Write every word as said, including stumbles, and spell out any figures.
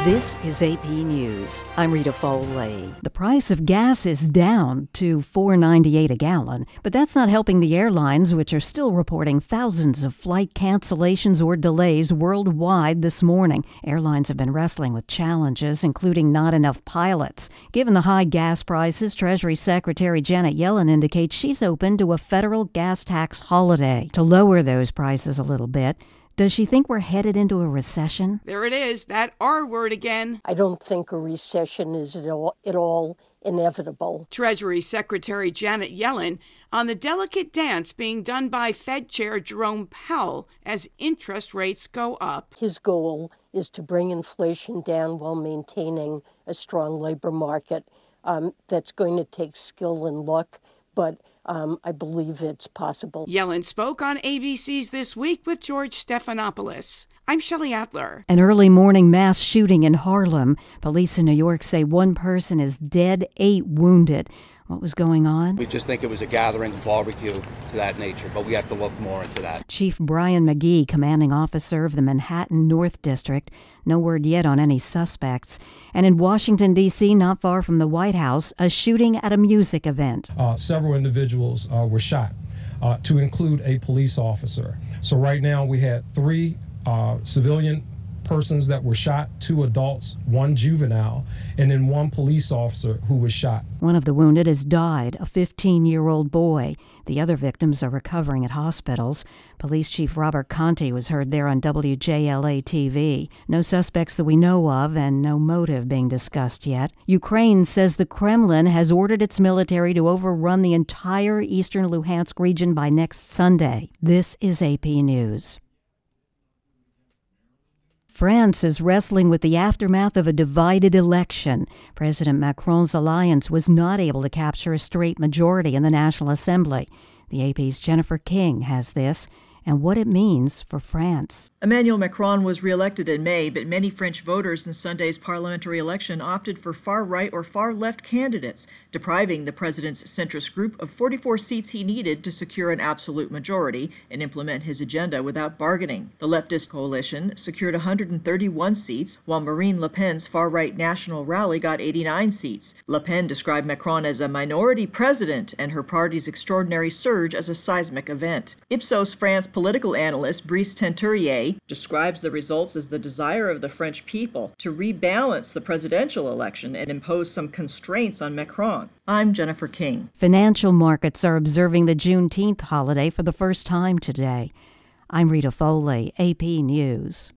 This is A P News. I'm Rita Foley. The price of gas is down to four dollars and ninety-eight cents a gallon, but that's not helping the airlines, which are still reporting thousands of flight cancellations or delays worldwide this morning. Airlines have been wrestling with challenges, including not enough pilots. Given the high gas prices, Treasury Secretary Janet Yellen indicates she's open to a federal gas tax holiday to lower those prices a little bit. Does she think we're headed into a recession? There it is, that R word again. I don't think a recession is at all, at all inevitable. Treasury Secretary Janet Yellen on the delicate dance being done by Fed Chair Jerome Powell as interest rates go up. His goal is to bring inflation down while maintaining a strong labor market. Um, that's going to take skill and luck, but Um, I believe it's possible. Yellen spoke on A B C's This Week with George Stephanopoulos. I'm Shelley Adler. An early morning mass shooting in Harlem. Police in New York say one person is dead, eight wounded. What was going on? We just think it was a gathering, barbecue to that nature, but we have to look more into that. Chief Brian McGee, commanding officer of the Manhattan North District. No word yet on any suspects. And in Washington, D C, not far from the White House, a shooting at a music event. Uh, several individuals uh, were shot, uh, to include a police officer. So right now we had three uh, civilian persons that were shot, two adults, one juvenile, and then one police officer who was shot. One of the wounded has died, a fifteen-year-old boy. The other victims are recovering at hospitals. Police Chief Robert Conti was heard there on W J L A T V. No suspects that we know of and no motive being discussed yet. Ukraine says the Kremlin has ordered its military to overrun the entire eastern Luhansk region by next Sunday. This is A P News. France is wrestling with the aftermath of a divided election. President Macron's alliance was not able to capture a straight majority in the National Assembly. The A P's Jennifer King has this and what it means for France. Emmanuel Macron was reelected in May, but many French voters in Sunday's parliamentary election opted for far-right or far-left candidates, depriving the president's centrist group of forty-four seats he needed to secure an absolute majority and implement his agenda without bargaining. The leftist coalition secured one hundred thirty-one seats, while Marine Le Pen's far-right National Rally got eighty-nine seats. Le Pen described Macron as a minority president and her party's extraordinary surge as a seismic event. Ipsos France political analyst Brice Tenturier describes the results as the desire of the French people to rebalance the presidential election and impose some constraints on Macron. I'm Jennifer King. Financial markets are observing the Juneteenth holiday for the first time today. I'm Rita Foley, A P News.